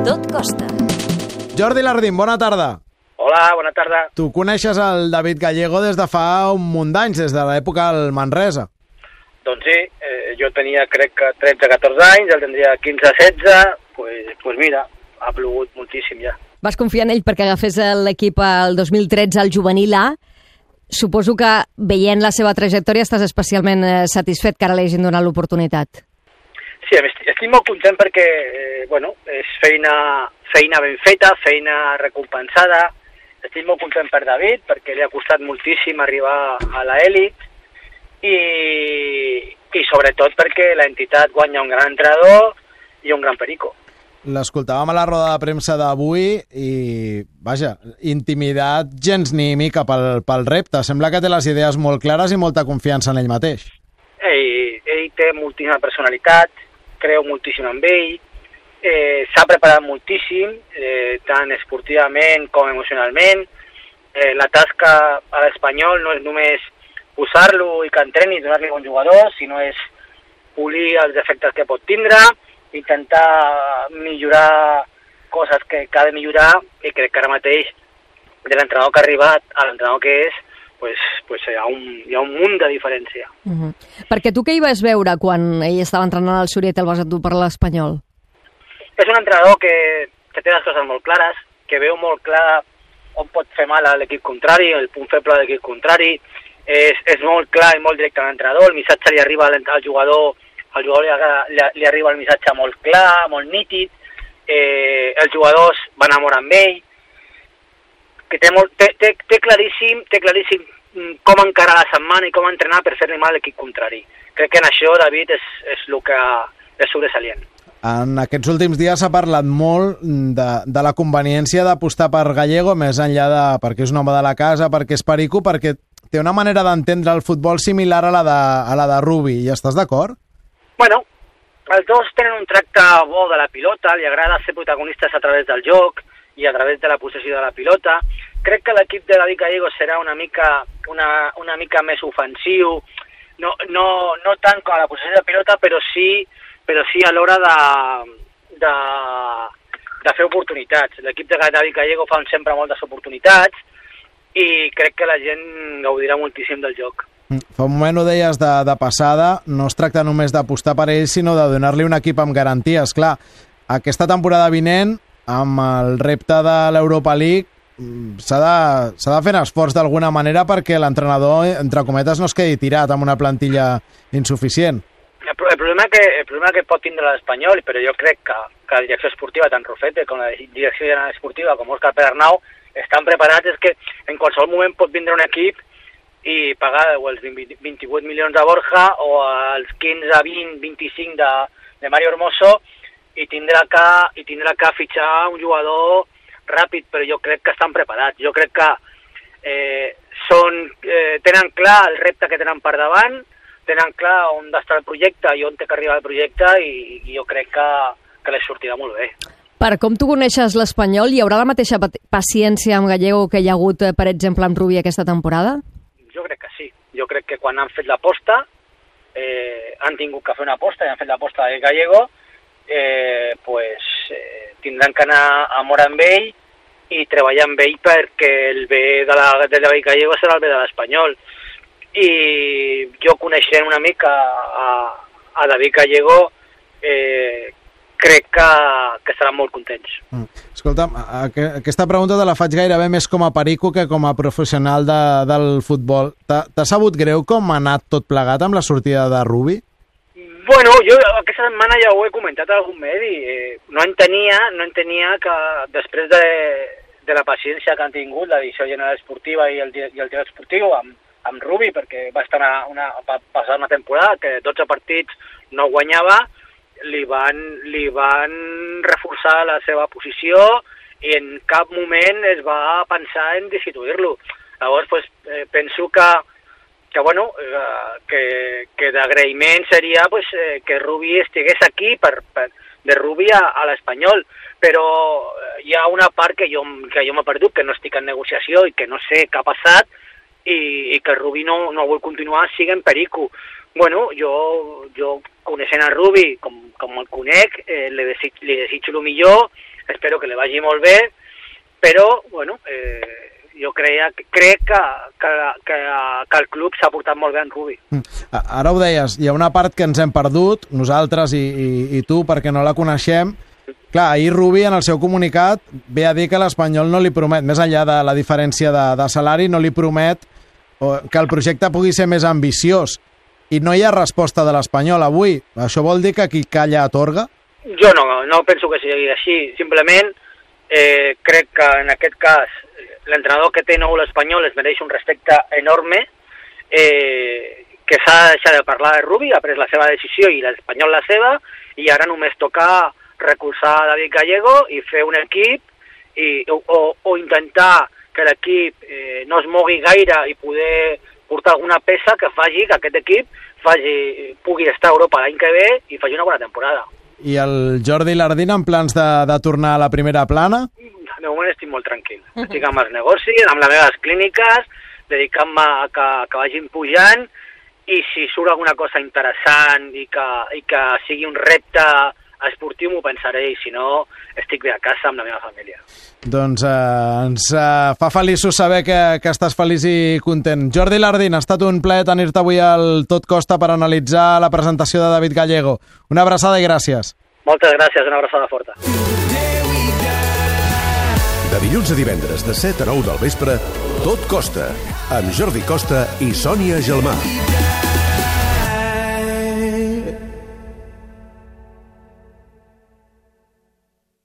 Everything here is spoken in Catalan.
Tot costa. Jordi Lardín, bona tarda. Hola, bona tarda. Tu coneixes el David Gallego des de fa un munt d'anys, des de l'època del Manresa. Doncs sí, jo tenia crec que 13-14 anys, el tindria 15-16, pues mira, ha plogut moltíssim ja. Vas confiar en ell perquè agafés l'equip el 2013 al juvenil A. Suposo que veient la seva trajectòria estàs especialment satisfet que ara li hagin donat l'oportunitat. Sí, estic molt content perquè, és feina ben feta, feina recompensada. Estic molt content per David perquè li ha costat moltíssim arribar a l'elit i sobretot perquè l'entitat guanya un gran entrenador i un gran perico. L'escoltàvem a la roda de premsa d'avui i, vaja, intimidat gens ni mica pel repte. Sembla que té les idees molt clares i molta confiança en ell mateix. Ell té moltíssima personalitat, creu moltíssim en ell, s'ha preparat moltíssim, tant esportivament com emocionalment. La tasca a l'Espanyol no és només posar-lo i que entreni i donar-li bon jugador, sinó és polir els defectes que pot tindre, intentar millorar coses que ha de millorar, i crec que ara mateix de l'entrenador que ha arribat a l'entrenador que és, pues hi ha un munt de diferència. Perquè tu què hi vas veure quan ell estava entrenant al Súria i te'l vas endur per l'Espanyol? És un entrenador que té les coses molt clares, que veu molt clar on pot fer mal a l'equip contrari, el punt feble de l'equip contrari, és molt clar i molt directe a l'entrenador, el missatge li arriba al jugador, li arriba el missatge molt clar, molt nítid, els jugadors van a mort amb ell, que té claríssim com encarar la setmana i com entrenar per fer-li mal a l'equip contrari. Crec que en això David és el que és sobresalient. En aquests últims dies s'ha parlat molt de la conveniència d'apostar per Gallego, més enllà perquè és un home de la casa, perquè és perico, perquè té una manera d'entendre el futbol similar a la de Rubi. Hi estàs d'acord? Bueno, els dos tenen un tracte bo de la pilota, li agrada ser protagonistes a través del joc i a través de la possessió de la pilota. Crec que l'equip de David Gallego serà una mica més ofensiu, no tant com a la possessió de pilota, però sí a l'hora de fer oportunitats. L'equip de David Gallego fa sempre moltes oportunitats i crec que la gent gaudirà moltíssim del joc. Fa un moment ho deies de passada, no es tracta només d'apostar per ell, sinó de donar-li un equip amb garanties. Clar, aquesta temporada vinent, amb el repte de l'Europa League, s'ha de fer un esforç d'alguna manera perquè l'entrenador, entre cometes, no es quedi tirat amb una plantilla insuficient. El problema que pot tindre l'Espanyol, però jo crec que la direcció esportiva, tant Rufete com la direcció general esportiva, com Òscar Pedernau, estan preparats, és que en qualsevol moment pot vindre un equip i pagar els 28 milions de Borja o els 15, 20, 25 de Mario Hermoso i tindrà que fitxar un jugador ràpid, però jo crec que estan preparats. Jo crec que tenen clar el repte que tenen per davant, tenen clar on està el projecte i on té que arribar el projecte i jo crec que les sortirà molt bé. Per com tu coneixes l'Espanyol, hi haurà la mateixa paciència amb Gallego que hi ha hagut, per exemple, amb Rubi aquesta temporada? Jo crec que sí. Jo crec que quan han fet l'aposta, han tingut que fer una aposta i han fet l'aposta de Gallego, tindran que anar a mort amb ell i treballar amb ell perquè el bé de David Gallego serà el bé de l'Espanyol. I jo coneixent una mica a David Gallego, crec que seran molt contents. Escolta'm, aquesta pregunta te la faig gairebé més com a perico que com a professional del futbol. T'ha sabut greu com ha anat tot plegat amb la sortida de Rubi? Bueno, jo aquesta setmana ja ho he comentat a algun medi. No entenia que després de la paciència que han tingut la direcció general esportiva i el director esportiu amb Rubi, perquè va estar passar una temporada que 12 partits no guanyava, li van reforçar la seva posició i en cap moment es va pensar en destituir-lo. Llavors, penso que d'agraïment seria que Rubi estigués aquí de Rubi a l'Espanyol, però hi ha una part que jo m'he perdut, que no estic en negociació i que no sé què ha passat i que Rubi no vol continuar, sigui en perico. Bueno, jo coneixent a Rubi com el conec, li desitjo el millor, espero que li vagi molt bé, però, bueno, jo crec que el club s'ha portat molt bé en Rubi. Ara ho deies, hi ha una part que ens hem perdut, nosaltres i tu, perquè no la coneixem. Clar, ahir Rubi en el seu comunicat ve a dir que l'Espanyol no li promet, més enllà de la diferència de salari, no li promet que el projecte pugui ser més ambiciós. I no hi ha resposta de l'Espanyol avui. Això vol dir que qui calla atorga? Jo no penso que sigui així. Simplement crec que en aquest cas l'entrenador que té nou l'Espanyol es mereix un respecte enorme, que s'ha de deixar de parlar de Rubi, ha pres la seva decisió i l'Espanyol la seva, i ara només toca recolzar David Gallego i fer un equip o intentar que l'equip no es mogui gaire i poder portar alguna peça que faci que aquest equip pugui estar a Europa l'any que ve i faci una bona temporada. I el Jordi Lardín en plans de tornar a la primera plana? De moment estic molt tranquil. Estic amb els negocis, amb les meves clíniques, dedicant-me a que vagin pujant, i si surt alguna cosa interessant i que sigui un repte esportiu m'ho pensaré, i si no estic bé a casa amb la meva família. Doncs ens fa feliços saber que estàs feliç i content. Jordi Lardín, ha estat un plaer tenir-te avui al Tot Costa per analitzar la presentació de David Gallego. Una abraçada i gràcies. Moltes gràcies, una abraçada forta. De dilluns a divendres, de 7 a 9 del vespre, Tot Costa, amb Jordi Costa i Sònia Gelmà.